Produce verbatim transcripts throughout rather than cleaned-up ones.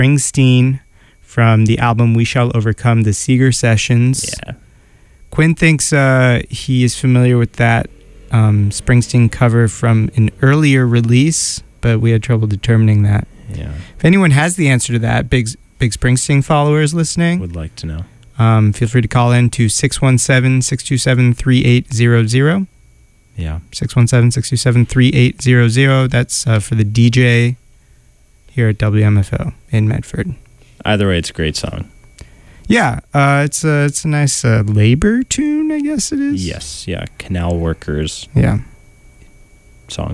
Springsteen from the album We Shall Overcome, the Seeger Sessions. Yeah. Quinn thinks uh, he is familiar with that um, Springsteen cover from an earlier release, but we had trouble determining that. Yeah. If anyone has the answer to that, big big Springsteen followers listening, Would like to know. Um, feel free to call in to six one seven, six two seven, three eight zero zero. Yeah. six one seven, six two seven, three eight zero zero. That's uh, for the D J here at W M F O in Medford. Either way, it's a great song. Yeah, uh, it's a it's a nice uh, labor tune, I guess it is. Yes, yeah, Canal Workers. Yeah. Song.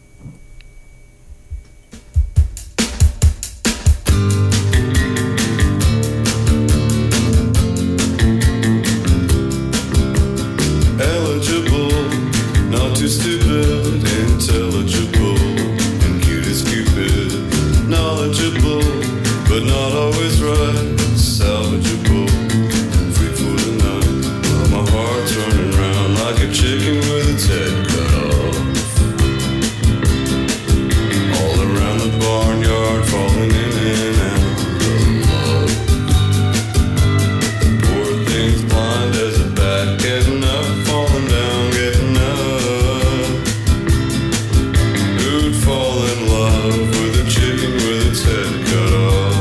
Eligible, not too stupid, intelligible, and cute as Cupid. Knowledgeable, but not always right. Salvageable, free for the night. Well, my heart's running round like a chicken with its head cut off. All around the barnyard, falling in and out of love. Poor thing's blind as a bat, getting up, falling down, getting up. Who'd fall in love with a chicken with its head cut off?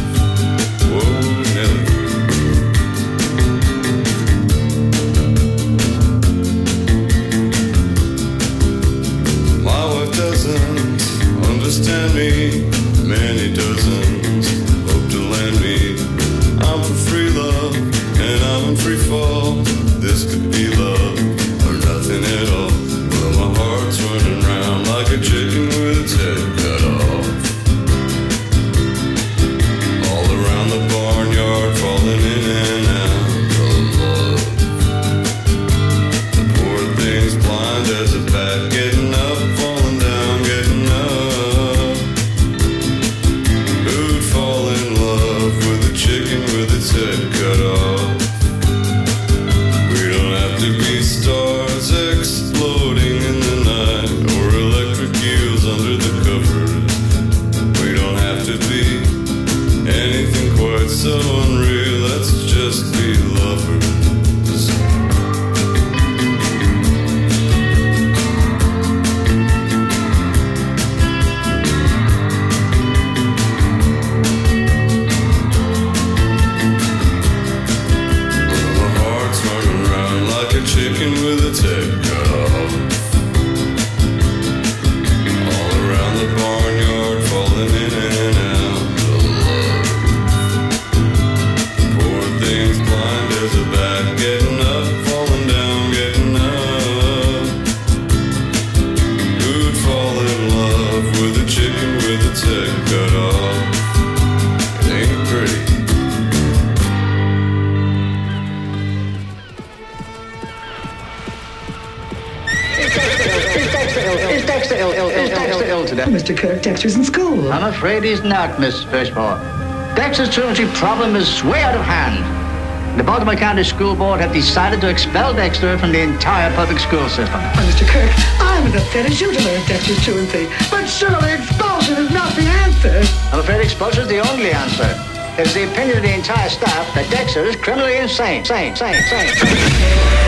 Understand me, many dozens hope to land me. I'm for free love, and I'm in free fall. This could be love, or nothing at all. Well, my heart's running round like a chicken with its head cut off. All around the barnyard, falling in and out of love. The poor thing's blind as a bat, getting up, falling down, getting up. With its head cut off. We don't have to be stars exploding in the night or electric eels under the covers. We don't have to be anything quite so unreal. Let's just be lovers. Chicken with its head cut off. All around the barnyard, falling in and out of love. Poor thing's blind as a bat, getting up, falling down, getting up. Who'd fall in love with a chicken with its head cut off? It ain't pretty. Is Dexter ill, ill, ill, Dexter ill today? Mister Kirk, Dexter's in school. I'm afraid he's not, Miss Fishmore. Dexter's truancy problem is way out of hand. The Baltimore County School Board have decided to expel Dexter from the entire public school system. Oh, Mister Kirk, I'm as upset as you to learn Dexter's truancy. But surely expulsion is not the answer. I'm afraid expulsion is the only answer. It's the opinion of the entire staff that Dexter is criminally insane. Sane, sane, sane, sane.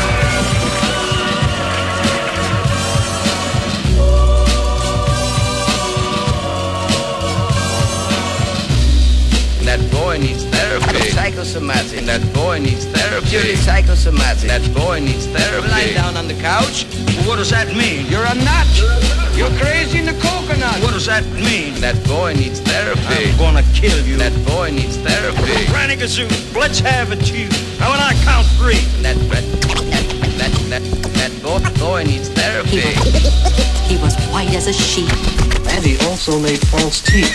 That boy needs therapy. Psychosomatic. That boy needs therapy. Purely psychosomatic. That boy needs therapy. Lie down on the couch. What does that mean? You're a nut. You're crazy in the coconut. What does that mean? That boy needs therapy. I'm gonna kill you. That boy needs therapy. Granny Gazoo, let's have it, you. Now when I count three. That that that that, that boy, boy needs therapy. He was white as a sheet. And he also made false teeth.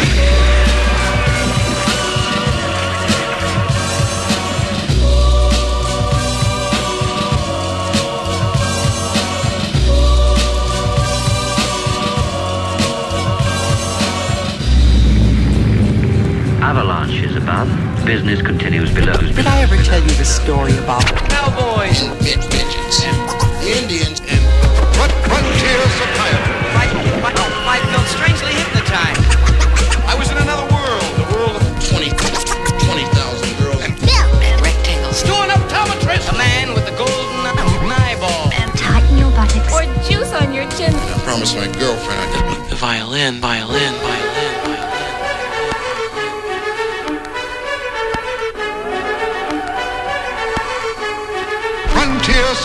Avalanche is above. Business continues below. Did I ever tell you the story about cowboys and midgets and Indians and frontier psychiatry? I, I, I felt strangely hypnotized. I was in another world.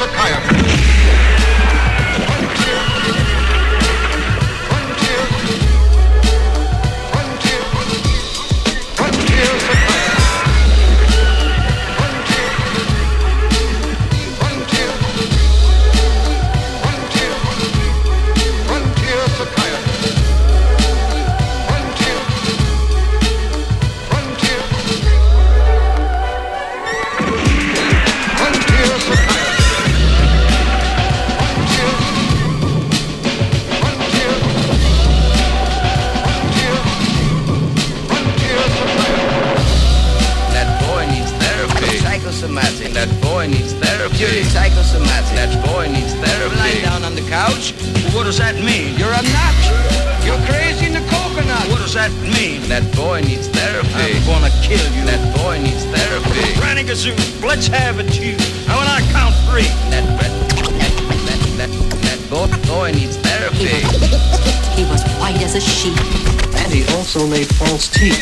Psychosomatic. That boy needs therapy. You're psychosomatic. That boy needs therapy. Lying down on the couch? What does that mean? You're a nut. You're crazy in the coconut. What does that mean? That boy needs therapy. I'm gonna kill you. That boy needs therapy. Granny Gazoo, let's have it, you. And when I count three. That that that that that, that boy, boy needs therapy. He was white as a sheet. And he also made false teeth.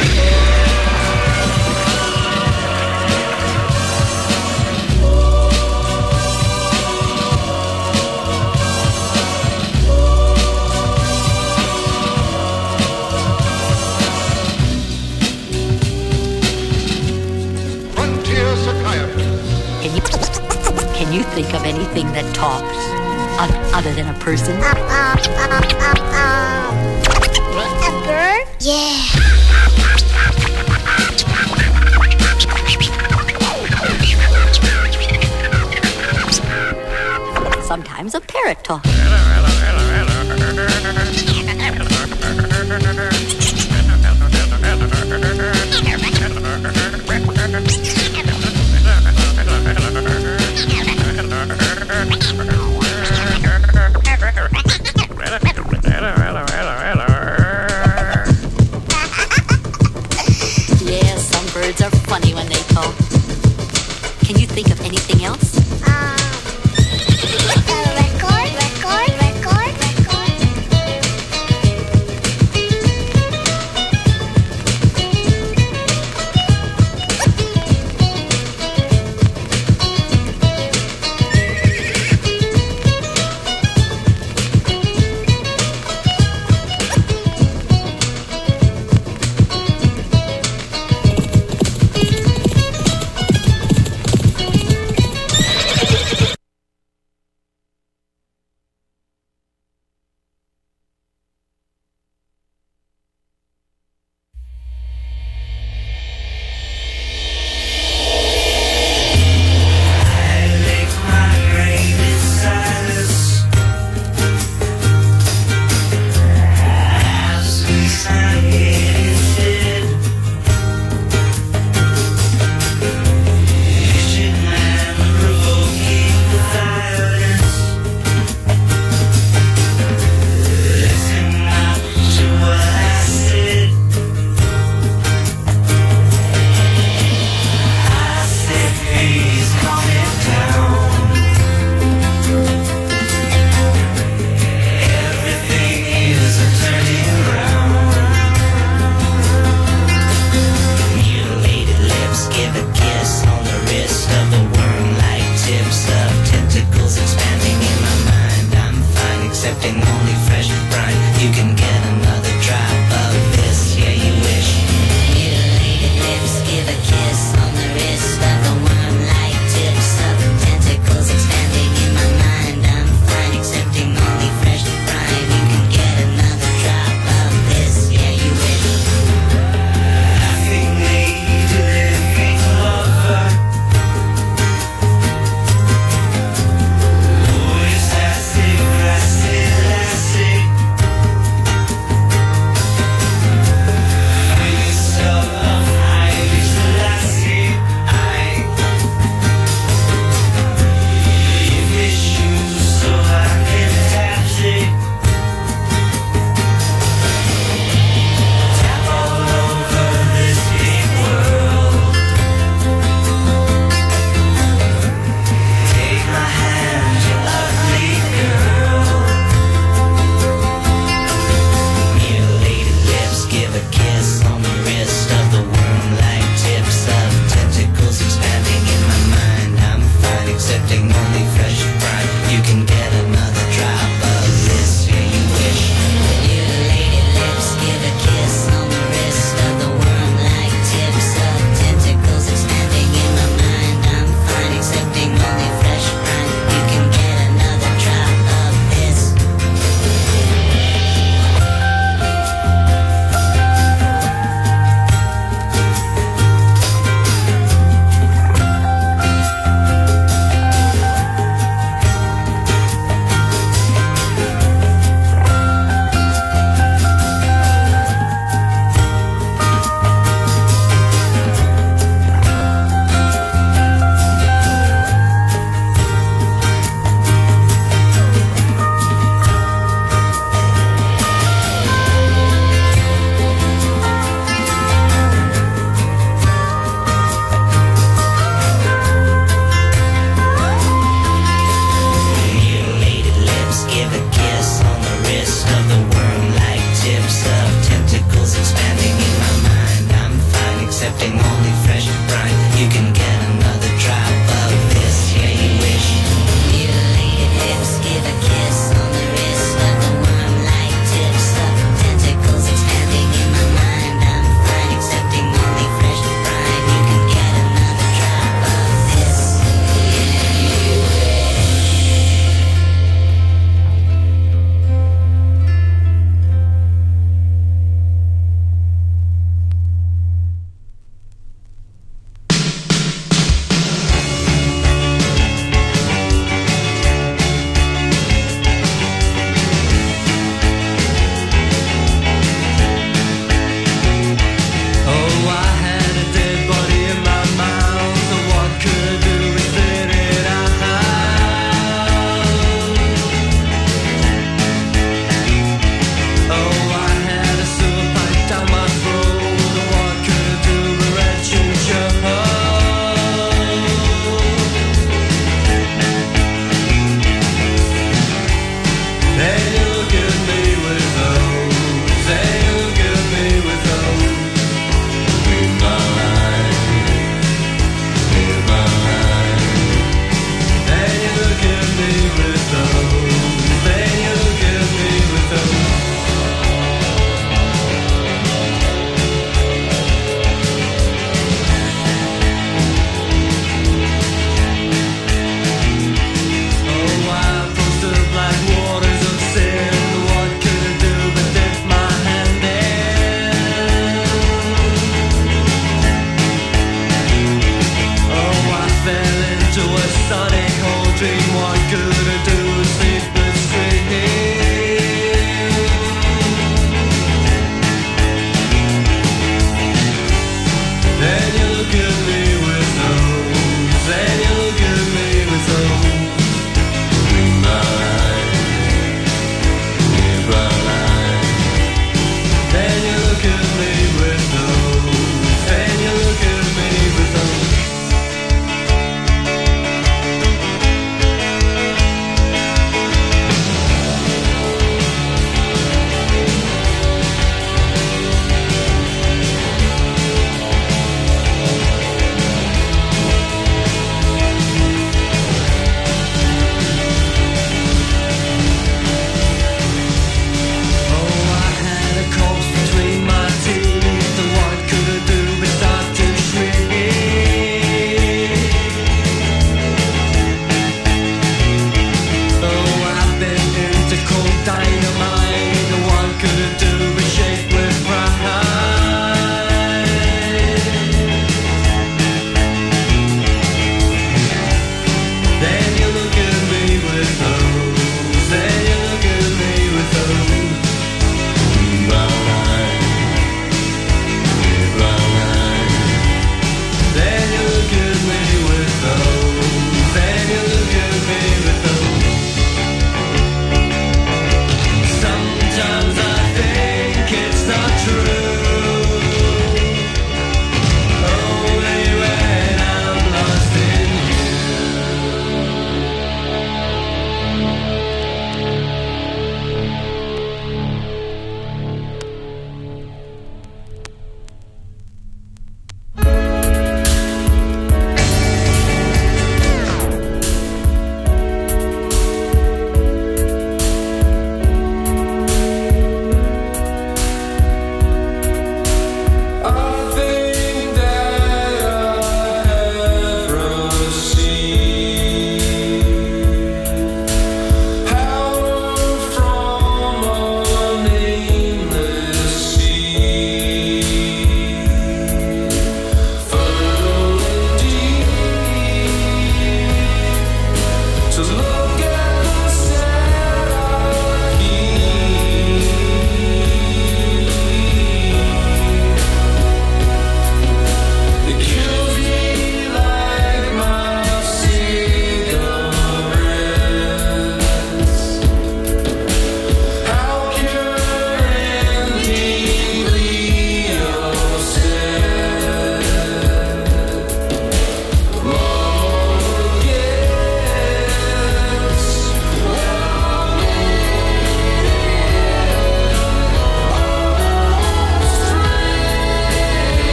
Can you, can you think of anything that talks o- other than a person? A bird? Yeah. Sometimes a parrot talks. Yeah, some birds are funny when they talk. Can you think of anything else? Record, record, record, record.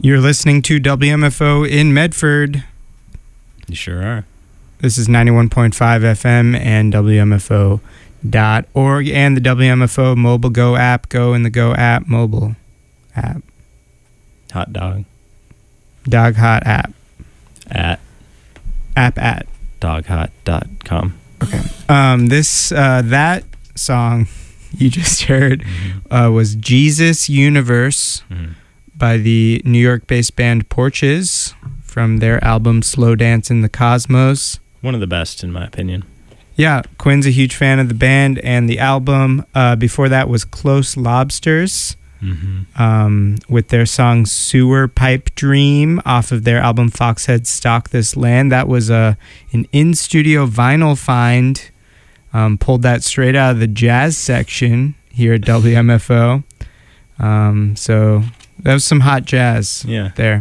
You're listening to W M F O in Medford. You sure are. This is ninety-one point five F M and W M F O dot org and the W M F O mobile Go app. Go in the Go app mobile app. Hot dog. Dog Hot app. At. App at. dog hot dot com. Okay. Um, this, uh, that song you just heard mm-hmm. uh, was Jesus Universe mm-hmm. by the New York-based band Porches from their album Slow Dance in the Cosmos. One of the best, in my opinion. Yeah, Quinn's a huge fan of the band and the album. Uh, before that was Close Lobsters mm-hmm. um, with their song Sewer Pipe Dream off of their album Foxhead Stalk This Land. That was a, an in-studio vinyl find. Um, pulled that straight out of the jazz section here at W M F O. Um, so that was some hot jazz yeah. there.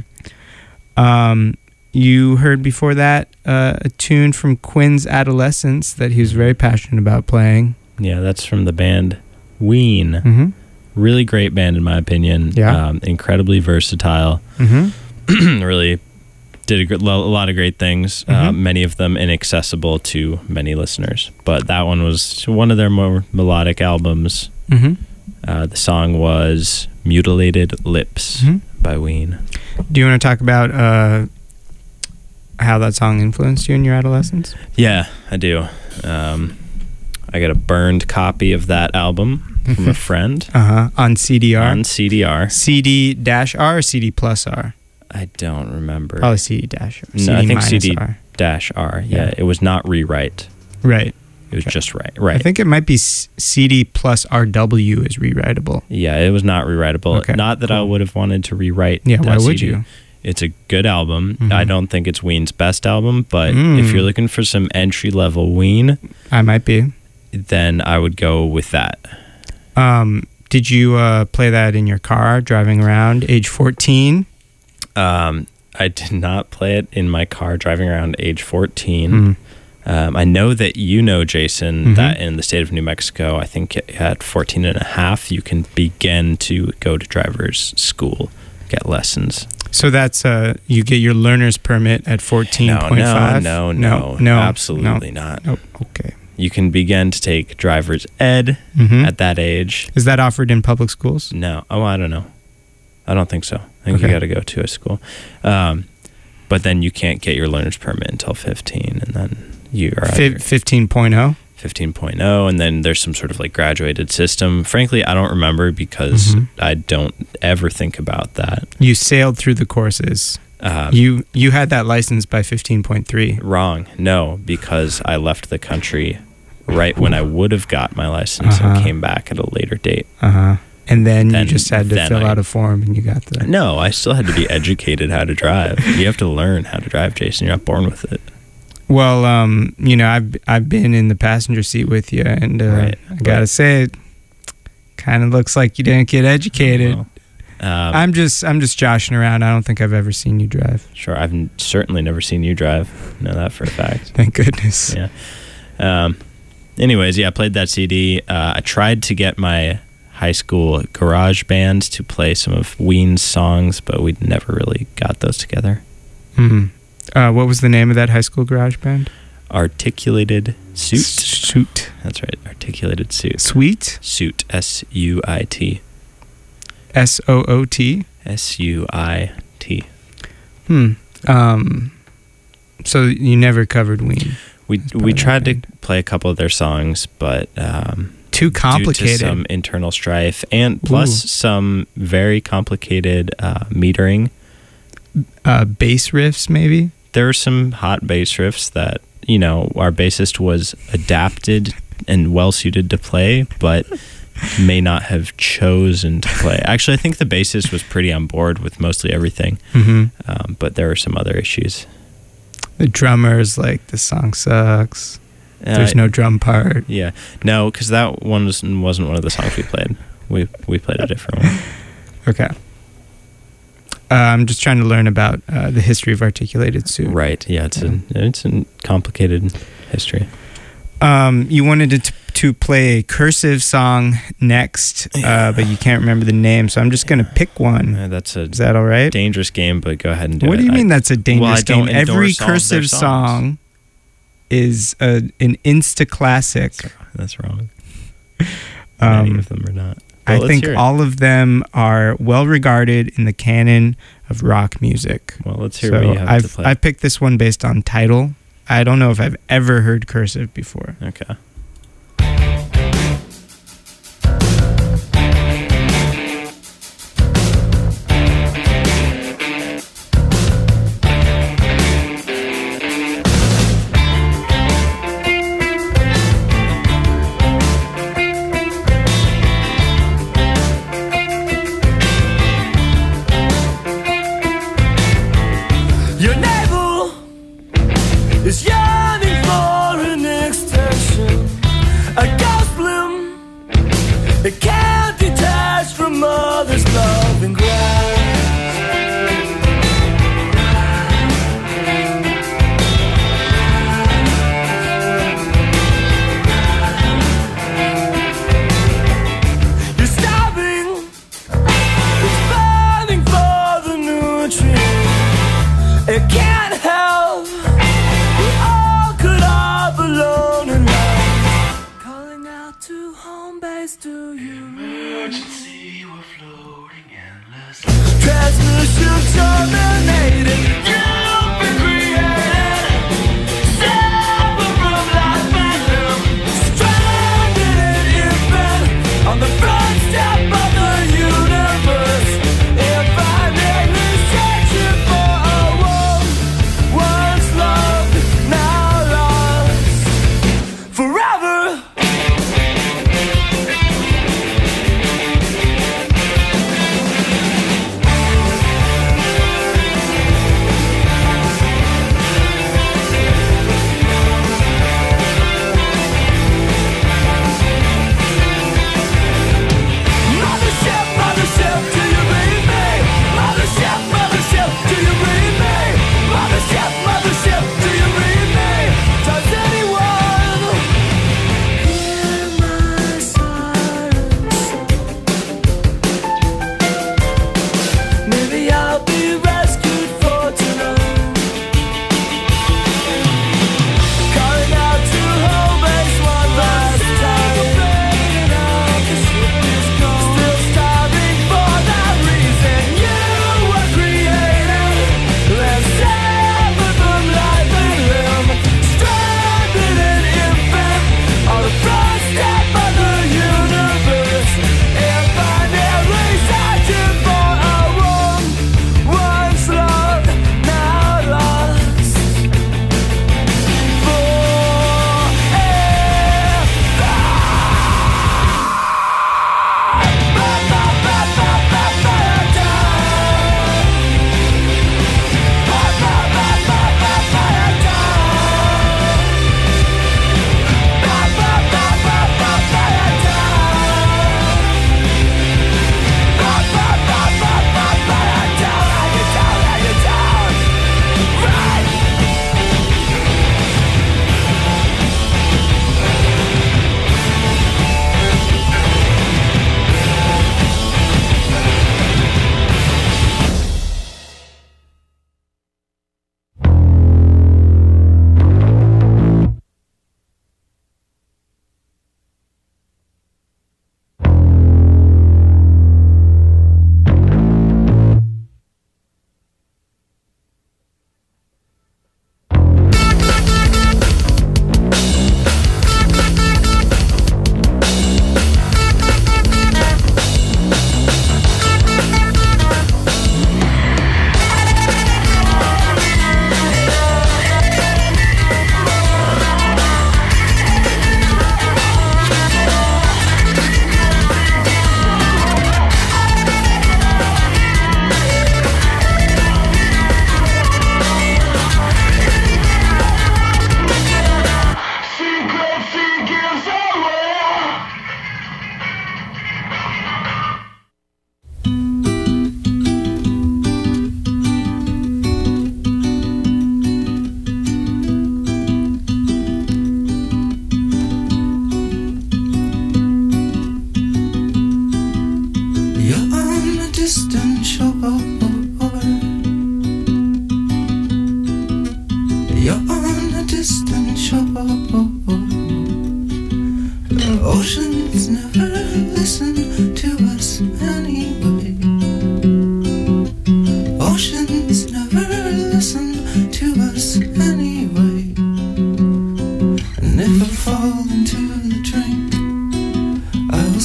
Um, you heard before that uh, a tune from Quinn's Adolescence that he was very passionate about playing. Yeah, that's from the band Ween. Mm-hmm. Really great band, in my opinion. Yeah. Um, incredibly versatile. Mm-hmm. Really did a, gr- a lot of great things. Mm-hmm. Uh, many of them inaccessible to many listeners. But that one was one of their more melodic albums. Mm-hmm. Uh, the song was Mutilated Lips mm-hmm. by Ween. Do you want to talk about uh, how that song influenced you in your adolescence? Yeah, I do. Um, I got a burned copy of that album from a friend. Uh-huh. On C D R? On C D R. C D-R or C D plus R? I don't remember. Probably C D-R. No, I think C D-R. Yeah, yeah, it was not rewrite. Right. It was okay. just right. Right. I think it might be C D plus R W is rewritable. Yeah, it was not rewritable. Okay. Not that I would have wanted to rewrite. Yeah, why C D. would you? It's a good album. Mm-hmm. I don't think it's Ween's best album, but mm. if you're looking for some entry-level Ween, I might be. Then I would go with that. Um, did you uh, play that in your car driving around, age fourteen? Um, I did not play it in my car driving around age fourteen. Mm. Um, I know that you know, Jason, mm-hmm. that in the state of New Mexico, I think at fourteen and a half, you can begin to go to driver's school, get lessons. So that's, uh, you get your learner's permit at fourteen point five? No, no, no, no, absolutely no. not. Oh, okay. You can begin to take driver's ed mm-hmm. at that age. Is that offered in public schools? No. Oh, I don't know. I don't think so. I think okay. you got to go to a school. Um, but then you can't get your learner's permit until fifteen, and then you are F- fifteen point oh? fifteen point oh, and then there's some sort of like graduated system. Frankly, I don't remember because mm-hmm. I don't ever think about that. You sailed through the courses. Um, you you had that license by fifteen point three. Wrong. No, because I left the country right when I would have got my license uh-huh. and came back at a later date. Uh-huh. And then, then you just had to fill I, out a form and you got the... No, I still had to be educated how to drive. You have to learn how to drive, Jason. You're not born with it. Well, um, you know, I've I've been in the passenger seat with you, and uh, right. I gotta but, say, it kind of looks like you didn't get educated. Well, um, I'm just I'm just joshing around. I don't think I've ever seen you drive. Sure, I've n- certainly never seen you drive. I know that for a fact. Thank goodness. Yeah. Um. Anyways, yeah, I played that C D. Uh, I tried to get my high school garage band to play some of Ween's songs, but we never really got those together. Hmm. Uh, what was the name of that high school garage band? Articulated Suit. Suit. That's right. Articulated Suit. Sweet? Suit. S U I T. S O O T? S U I T. Hmm. Um. So you never covered Ween? We we tried to play a couple of their songs, but um, too complicated. Due to some internal strife and plus Ooh. some very complicated uh, metering. Uh, bass riffs, maybe? There were some hot bass riffs that, you know, our bassist was adapted and well suited to play, but may not have chosen to play. Actually, I think the bassist was pretty on board with mostly everything, mm-hmm. um, but there were some other issues. The drummer's like, the song sucks. Uh, There's no drum part. Yeah. No, because that one was, wasn't one of the songs we played. We we played a different one. Okay. Uh, I'm just trying to learn about uh, the history of Articulated Suit. Right. Yeah, it's yeah. a it's a complicated history. Um, you wanted to, to play a cursive song next, uh, but you can't remember the name, so I'm just going to pick one. Uh, that's a Is that all right? dangerous game, but go ahead and do what it. do you I, mean that's a dangerous well, I don't game? Every endorse all of their cursive songs. song is a, an insta classic. That's wrong. Um, Many of them are not. I Well, let's think hear it. all of them are well regarded in the canon of rock music. Well, let's hear so what you have I've, to play. I picked this one based on title. I don't know if I've ever heard cursive before. Okay. Your navel is yearning for an extension, a ghost bloom. It can't detach from mother's love and grass. You're starving, it's burning for the nutrients. It can't help. We all could have alone in life. Calling out to home base, do you? Emergency, we're floating endless. Transmission terminated. You've been created. Separate from life and limb. Stranded and infant on the front step of the universe. If I never search you for a world once loved, now lost forever.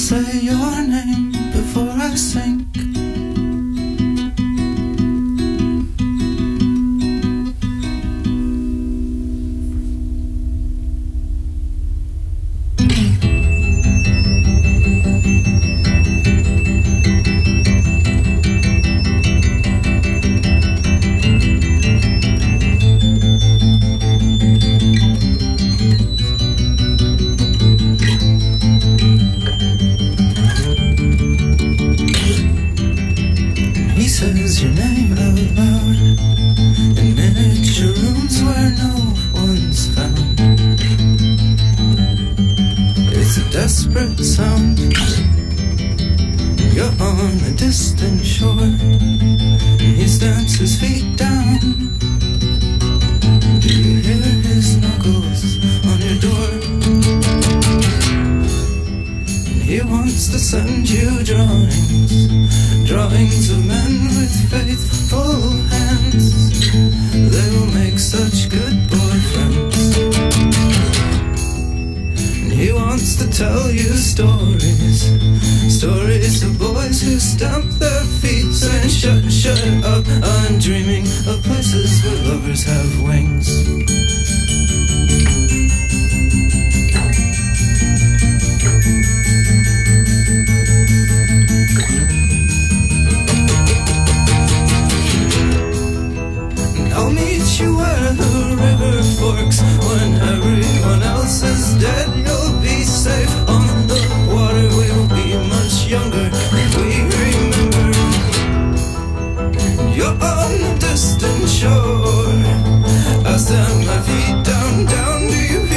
say your name before I sink. Says your name out loud in miniature rooms where no one's found. It's a desperate sound. You're on a distant shore, and he stamps his feet down. Do you hear his knuckles on your door? And he wants to send you drawings, drawings of men with faithful hands. They will make such good boyfriends. And he wants to tell you stories, stories of boys who stamp their feet saying shut, shut up, I'm dreaming of places where lovers have wings. I'll meet you where the river forks. When everyone else is dead, you'll be safe on the water. We'll be much younger if we remember. You're on a distant shore. I stand my feet down, down. Do you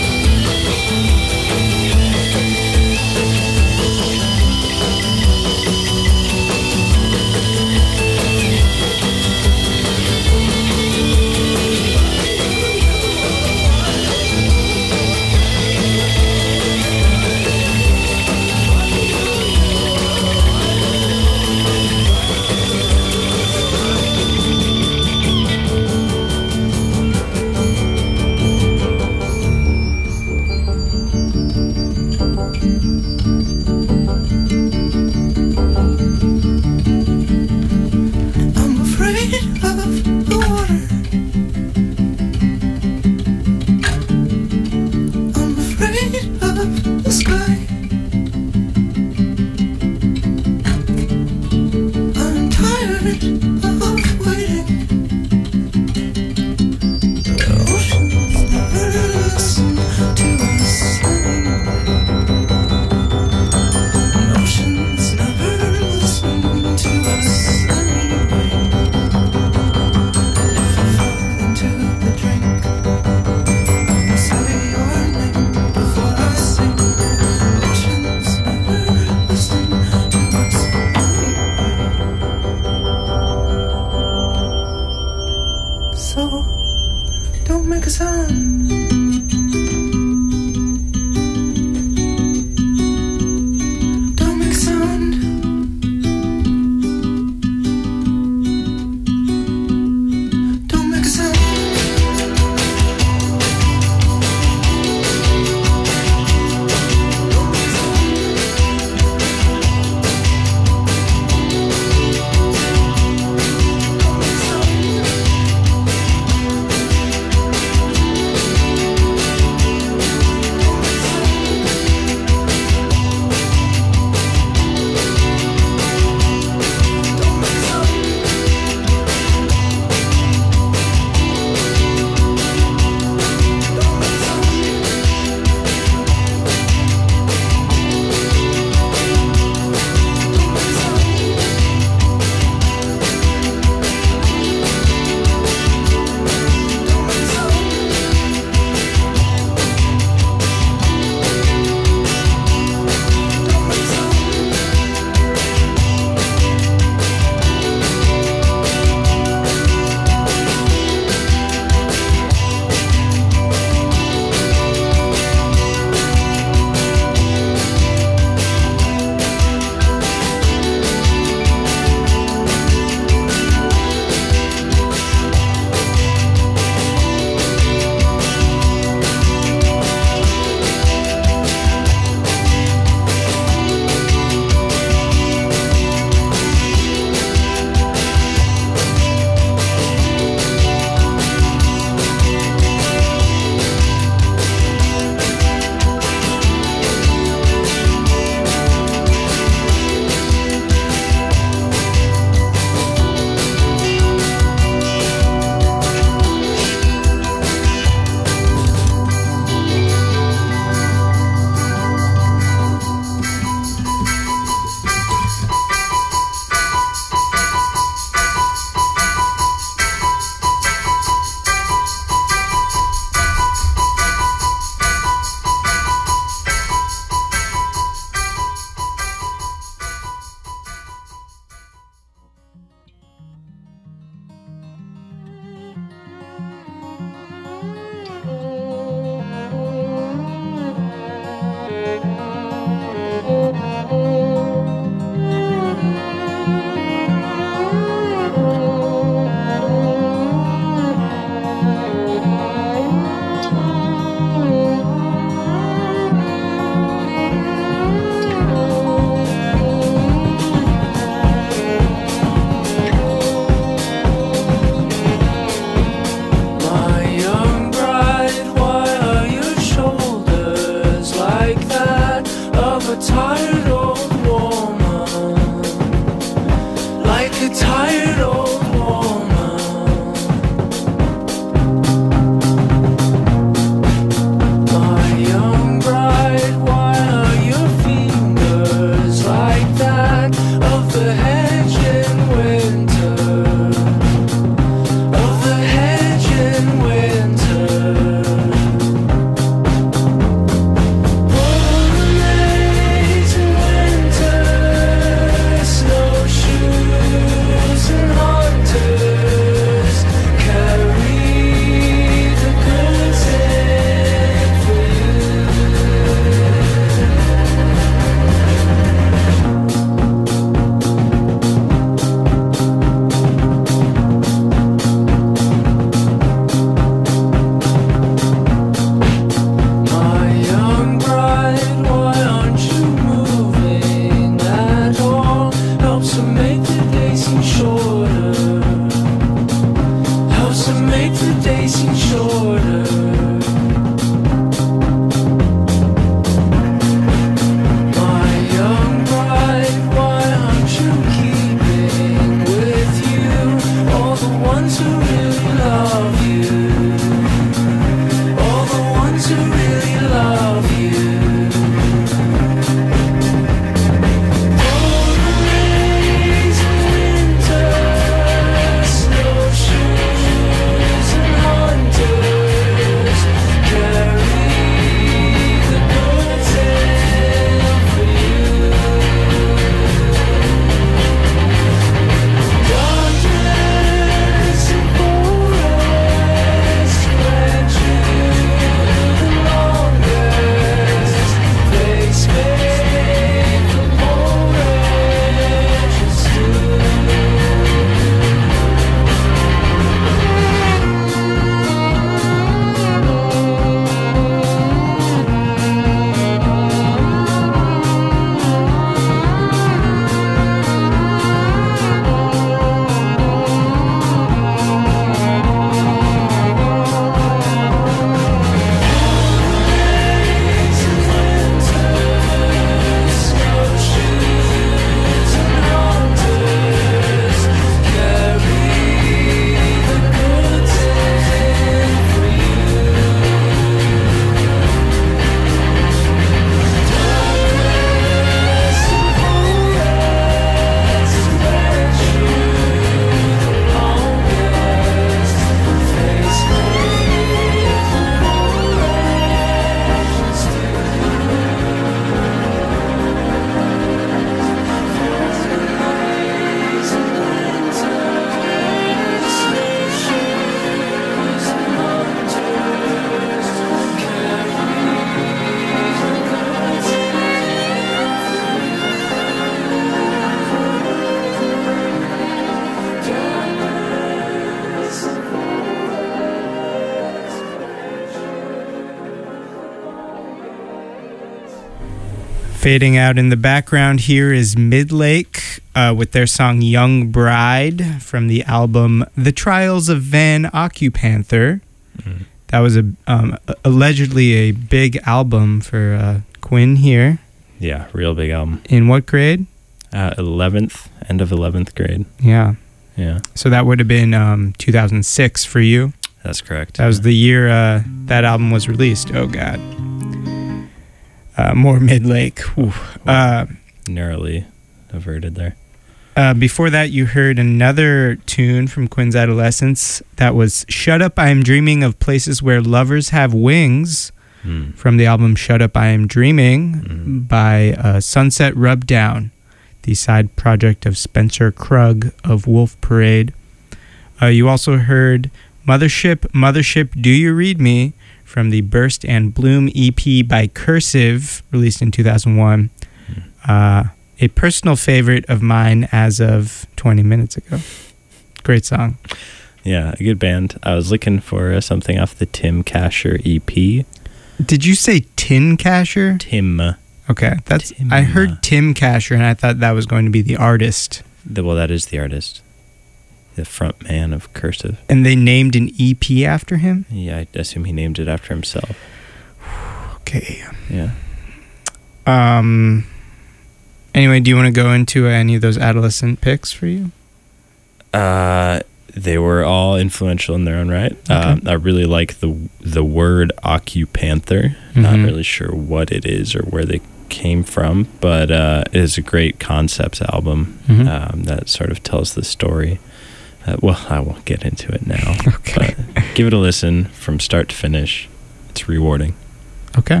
Fading out in the background here is Midlake uh, with their song Young Bride from the album The Trials of Van Occupanther. Mm. That was a um, allegedly a big album for uh, Quinn here. Yeah, real big album. In what grade? Uh, eleventh, end of eleventh grade. Yeah. Yeah. So that would have been um, two thousand six for you? That's correct. That was the year uh, that album was released. Oh, God. Uh, more Midlake. Uh, narrowly averted there. Uh, before that, you heard another tune from Quinn's adolescence. That was Shut Up, I Am Dreaming of Places Where Lovers Have Wings mm. from the album Shut Up, I Am Dreaming mm. by uh, Sunset Rub Down, the side project of Spencer Krug of Wolf Parade. Uh, you also heard Mothership, Mothership, Do You Read Me from the Burst and Bloom E P by Cursive, released in two thousand one. Mm. Uh, a personal favorite of mine as of twenty minutes ago. Great song. Yeah, a good band. I was looking for uh, something off the Tim Kasher E P. Did you say Tin Kasher? Tim. Okay, that's. Tim. I heard Tim Kasher, and I thought that was going to be the artist. The, well, that is the artist. The front man of Cursive. And they named an E P after him? Yeah, I assume he named it after himself. Okay. Yeah. Um. Anyway, do you want to go into any of those adolescent picks for you? Uh, they were all influential in their own right. Okay. Um, I really like the the word occupanther. Mm-hmm. Not really sure what it is or where they came from, but uh, it is a great concept album mm-hmm. um, that sort of tells the story. Uh, well, I won't get into it now. Okay. But give it a listen from start to finish. It's rewarding. Okay.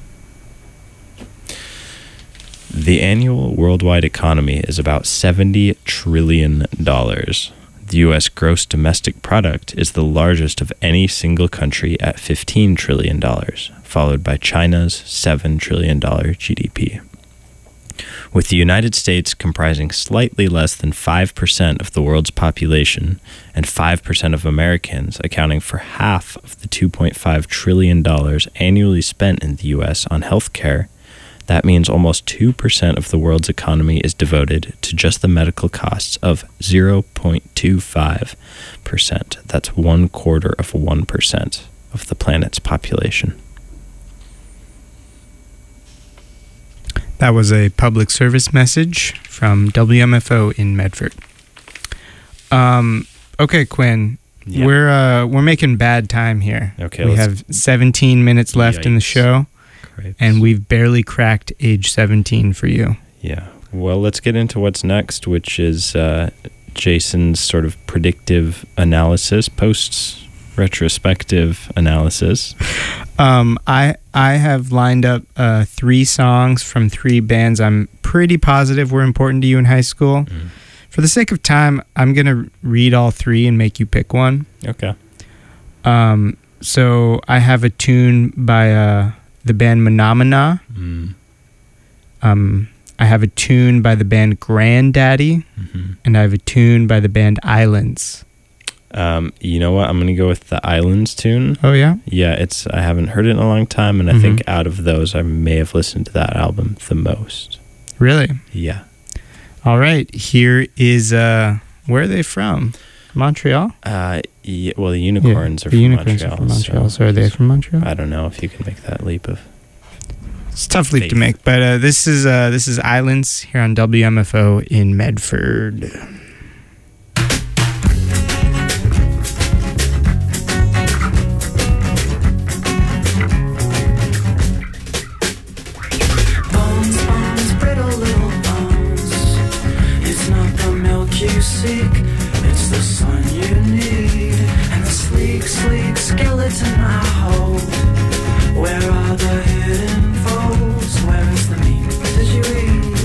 The annual worldwide economy is about seventy trillion dollars. The U S gross domestic product is the largest of any single country at fifteen trillion dollars, followed by China's seven trillion dollars G D P. With the United States comprising slightly less than five percent of the world's population and five percent of Americans accounting for half of the two point five trillion dollars annually spent in the U S on healthcare, that means almost two percent of the world's economy is devoted to just the medical costs of zero point two five percent. That's one quarter of one percent of the planet's population. That was a public service message from W M F O in Medford. Um, okay, Quinn, yeah. we're uh, we're making bad time here. Okay, we have seventeen minutes left Yikes. in the show, Cripes. and we've barely cracked age seventeen for you. Yeah. Well, let's get into what's next, which is uh, Jason's sort of predictive analysis, post retrospective analysis. Um, I I have lined up uh, three songs from three bands I'm pretty positive were important to you in high school. Mm. For the sake of time, I'm going to read all three and make you pick one. Okay. Um, so I have a tune by uh, the band Menomina. Mm. Um, I have a tune by the band Granddaddy. Mm-hmm. And I have a tune by the band Islands. Um, you know what? I'm going to go with the Islands tune. Oh, yeah? Yeah, it's. I haven't heard it in a long time, and I mm-hmm. think out of those, I may have listened to that album the most. Really? Yeah. All right. Here is, uh, where are they from? Montreal? Uh, yeah, well, the Unicorns yeah, are the from unicorns Montreal. Are from Montreal. So, so are they from Montreal? I don't know if you can make that leap of It's a tough leap faith. to make, but uh, this is uh, this is Islands here on W M F O in Medford. It's the sun you need, and the sleek, sleek skeleton I hold. Where are the hidden foes? Where is the meat? Did you eat?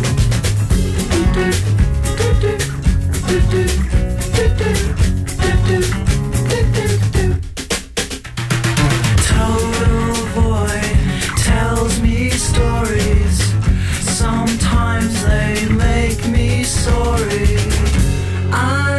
Total void tells me stories. Sometimes they make me sorry. I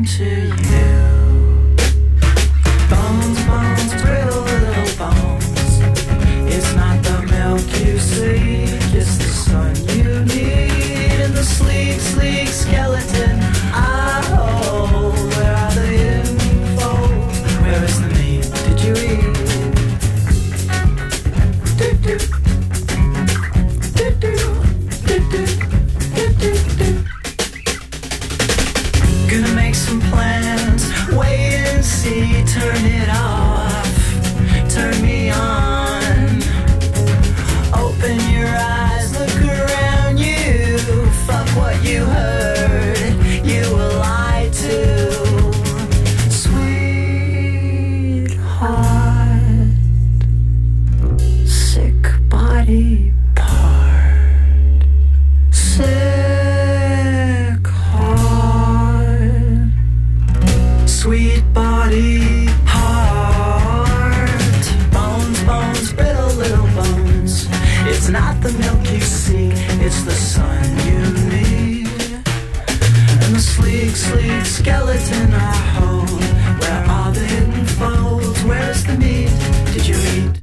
to you. Bones, bones, brittle little bones. It's not the milk you seek, it's the sun you need. And the sleek, sleek skeleton I hold. Where are the hidden folds? Where is the meat? Did you eat? Do-do. Do-do. Do-do. Do-do. Gonna make some plans, wait and see, turn it off, turn me on. Open your eyes, look around you, fuck what you heard, you were lied to. Sweetheart, sick body part, sick heart, sweet body heart. Bones, bones, brittle little bones. It's not the milk you seek, it's the sun you need. And the sleek, sleek skeleton I hold. Where are the hidden folds? Where's the meat? Did you eat?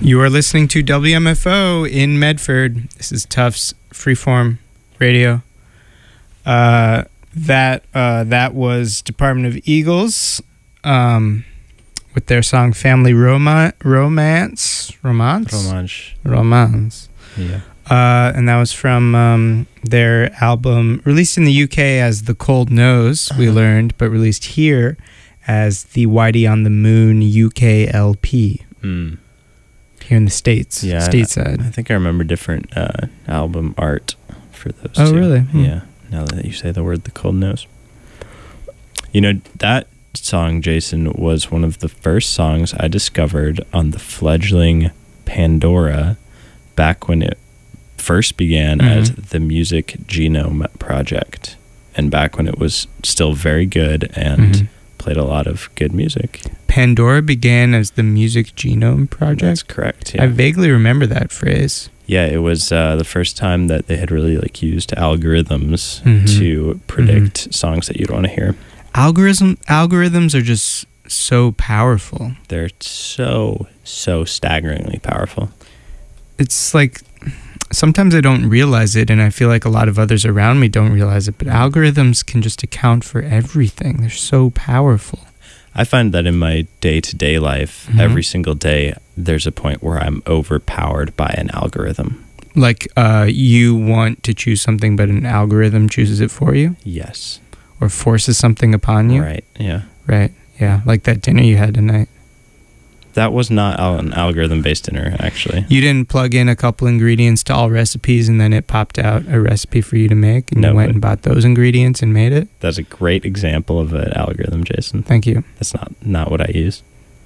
You are listening to W M F O in Medford. This is Tufts Freeform Radio. Uh, that uh, that was Department of Eagles um, with their song "Family Roma- Romance." Romance. Romance. Romance. Yeah. Uh, and that was from um, their album released in the U K as The Cold Nose, we learned, but released here as the Whitey on the Moon U K L P. Mm. Here in the States, yeah, stateside. I, I think I remember different uh, album art for those Oh, two. really? Hmm. Yeah, now that you say the word The Cold Nose. You know, that song, Jason, was one of the first songs I discovered on the fledgling Pandora back when it first began mm-hmm. as the Music Genome Project, and back when it was still very good and mm-hmm. played a lot of good music. Pandora began as the Music Genome Project? That's correct, yeah. I vaguely remember that phrase. Yeah, it was uh, the first time that they had really like used algorithms mm-hmm. to predict mm-hmm. songs that you'd want to hear. Algorithm algorithms are just so powerful. They're so, so staggeringly powerful. It's like sometimes I don't realize it, and I feel like a lot of others around me don't realize it, but algorithms can just account for everything. They're so powerful. I find that in my day-to-day life, mm-hmm. every single day, there's a point where I'm overpowered by an algorithm. Like uh, you want to choose something, but an algorithm chooses it for you? Yes. Or forces something upon you? Right, yeah. Right, yeah. Like that dinner you had tonight. That was not an algorithm-based dinner, actually. You didn't plug in a couple ingredients to all recipes and then it popped out a recipe for you to make, and no, you went and bought those ingredients and made it? That's a great example of an algorithm, Jason. Thank you. That's not, not what I use.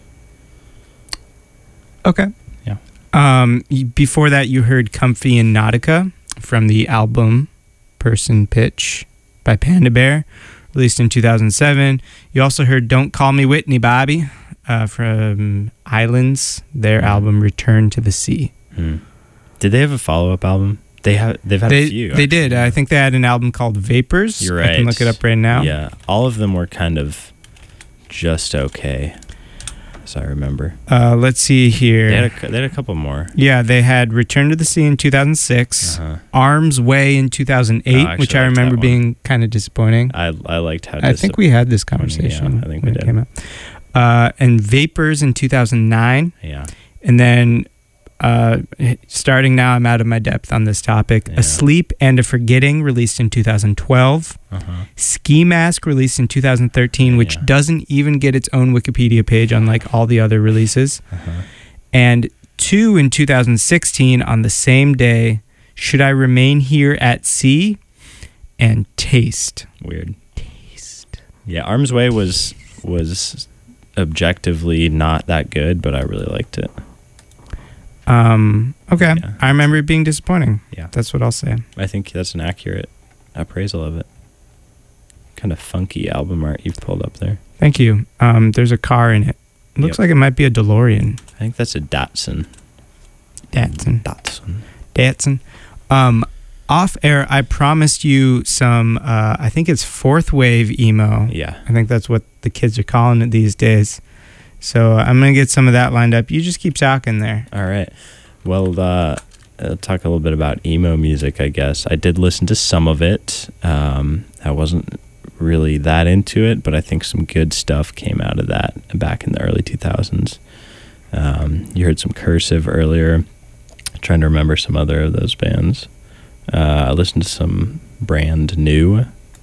Okay. Yeah. Um, before that, you heard Comfy and Nautica from the album Person Pitch by Panda Bear, released in two thousand seven. You also heard Don't Call Me Whitney, Bobby. Uh, from Islands, their album Return to the Sea. Hmm. Did they have a follow-up album? They have. They've had they, a few. They actually. did. I think they had an album called Vapors. You're right. I can look it up right now. Yeah, all of them were kind of just okay, as I remember. Uh, let's see here. They had, a, they had a couple more. Yeah, they had Return to the Sea in two thousand six, uh-huh. Arm's Way in two thousand eight, oh, I which I remember being kind of disappointing. I I liked how. I think we had this conversation. Yeah, I think we did. It came out. Uh, and Vapors in two thousand nine. Yeah. And then uh, starting now, I'm out of my depth on this topic. Yeah. Asleep and a Forgetting, released in two thousand twelve. Uh-huh. Ski Mask, released in two thousand thirteen, which yeah. doesn't even get its own Wikipedia page, unlike all the other releases. Uh-huh. And two in two thousand sixteen, on the same day, Should I Remain Here at Sea? And Taste. Weird. Taste. Yeah, Arm's Way was was... objectively not that good, but I really liked it. Um, okay. Yeah. I remember it being disappointing. Yeah. That's what I'll say. I think that's an accurate appraisal of it. Kind of funky album art you've pulled up there. Thank you. Um, there's a car in it. It looks yep. like it might be a DeLorean. I think that's a Datsun. Datsun. Datsun. Datsun. Um, off air, I promised you some, uh, I think it's fourth wave emo. Yeah. I think that's what the kids are calling it these days. So uh, I'm going to get some of that lined up. You just keep talking there. All right. Well, uh, I'll talk a little bit about emo music, I guess. I did listen to some of it. Um, I wasn't really that into it, but I think some good stuff came out of that back in the early two thousands. Um, you heard some Cursive earlier. I'm trying to remember some other of those bands. Uh, I listened to some Brand New.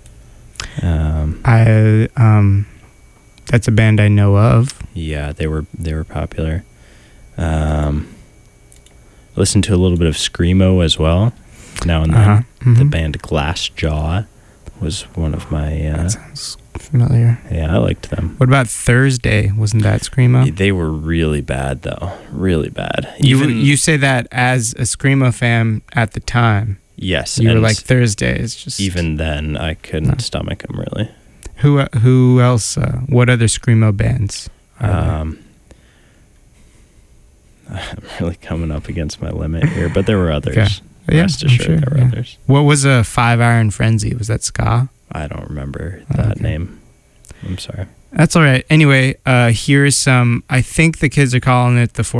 Um, I um, that's a band I know of. Yeah, they were they were popular. Um, listened to a little bit of Screamo as well. Now and then, uh-huh. mm-hmm. the band Glassjaw was one of my. Uh, that sounds familiar. Yeah, I liked them. What about Thursday? Wasn't that Screamo? They were really bad, though. Really bad. You Even, you say that as a Screamo fan at the time. Yes, you were like Thursday. It's just even then I couldn't no. stomach them really. Who uh, who else? Uh, what other Screamo bands? Um, I'm really coming up against my limit here, but there were others. Okay. Yeah, Rest I'm assured sure, there were yeah. others. What was a Five Iron Frenzy? Was that ska? I don't remember that okay. name. I'm sorry. That's all right. Anyway, uh, here's some. I think the kids are calling it the.